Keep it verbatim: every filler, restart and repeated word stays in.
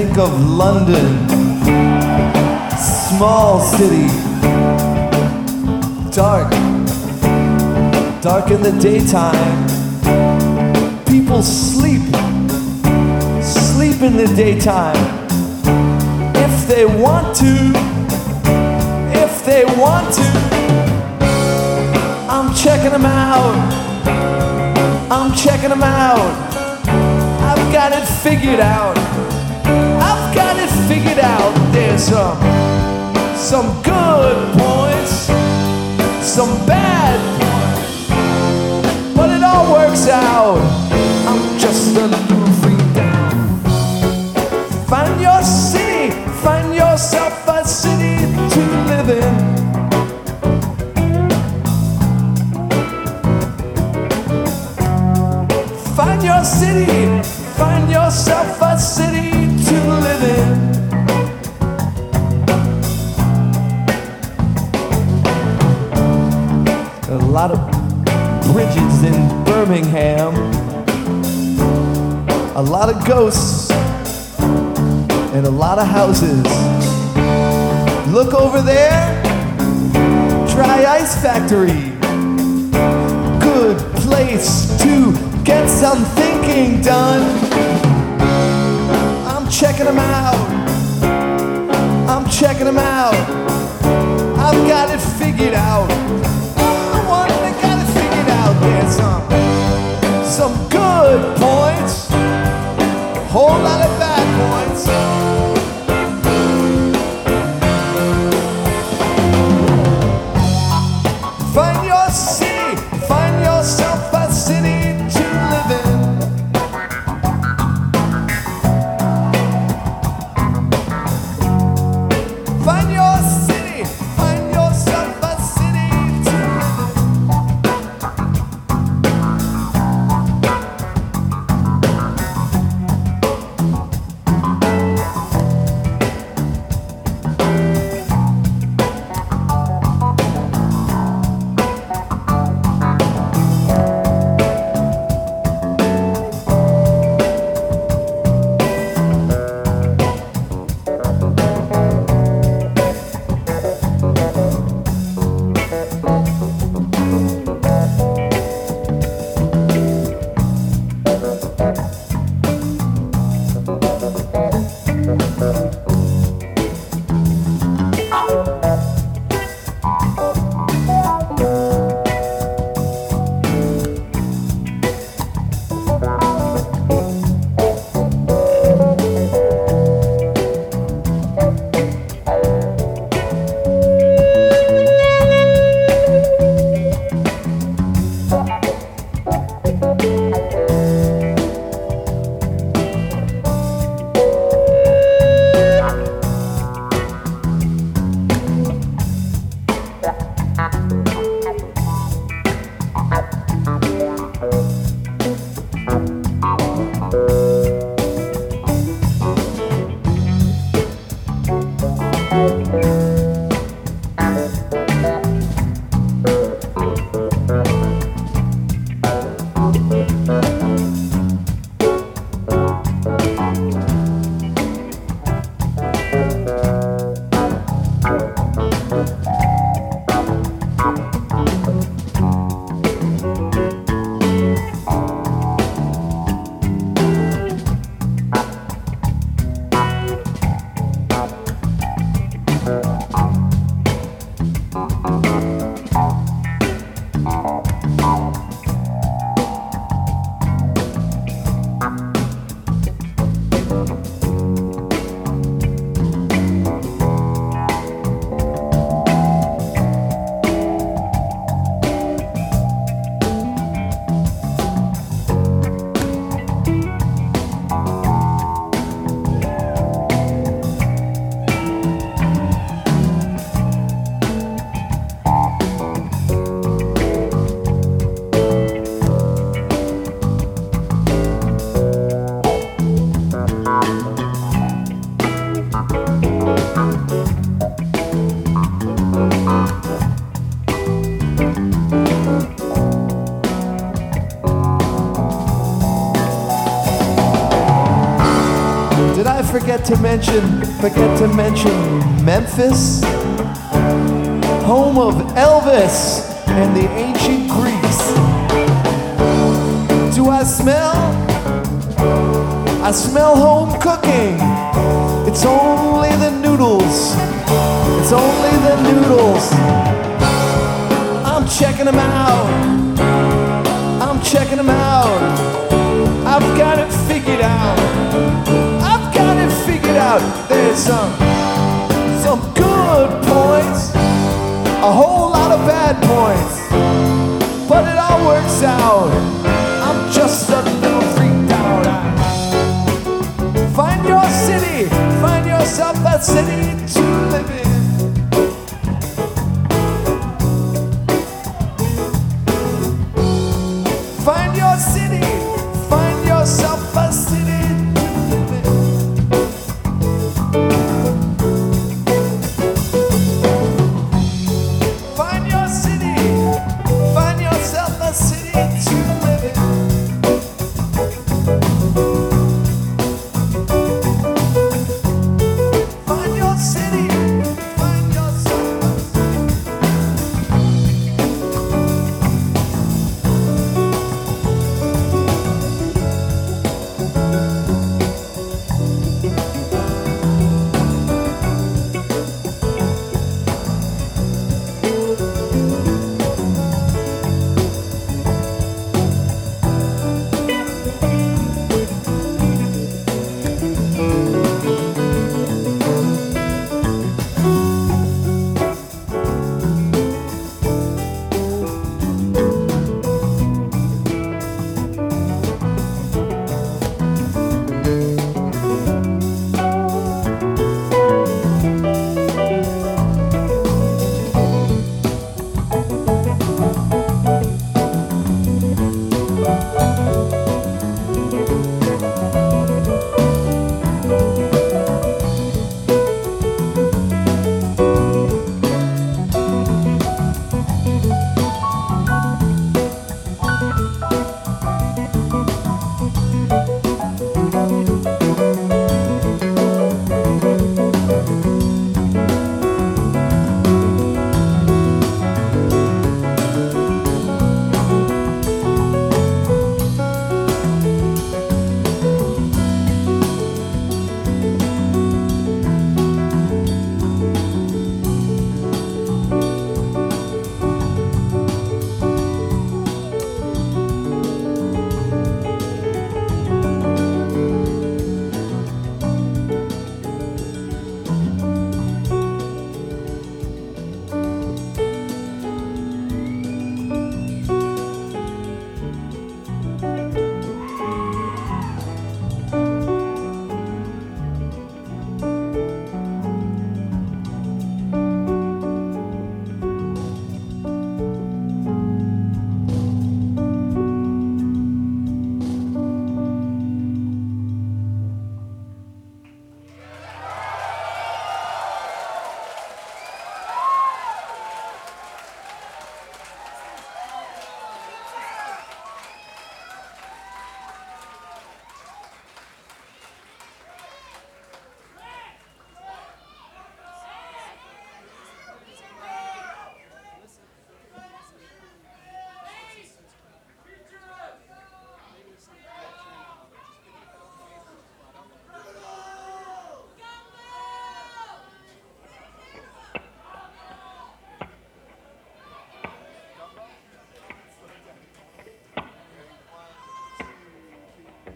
think of London, small city, dark, dark in the daytime. People sleep, sleep in the daytime. If they want to, if they want to. I'm checking them out, I'm checking them out. I've got it figured out, I've got it figured out. There's some, some good points, some bad points, but it all works out. I'm just a little freaked out. Find your city, find yourself a city to live in. Find your city, find yourself a city to live in. A lot of bridges in Birmingham, a lot of ghosts, and a lot of houses. Look over there, Dry Ice Factory. Good place to get some thinking done. I'm checking them out, I'm checking them out. I've got it figured out, I'm the one that got it figured out. There's some, some good points, whole lot of bad points. Find your city, find yourself a city to live in. Find your city, find yourself a city to live forget to mention, forget to mention Memphis, home of Elvis and the ancient Greeks. Do I smell? I smell home cooking. It's only the noodles. It's only the noodles. I'm checking them out. I'm checking them out. I've got it figured out. I've got it figured out. There's some, some good points, a whole lot of bad points, but it all works out. I'm just a little freaked out. I find your city, find yourself that city to live in.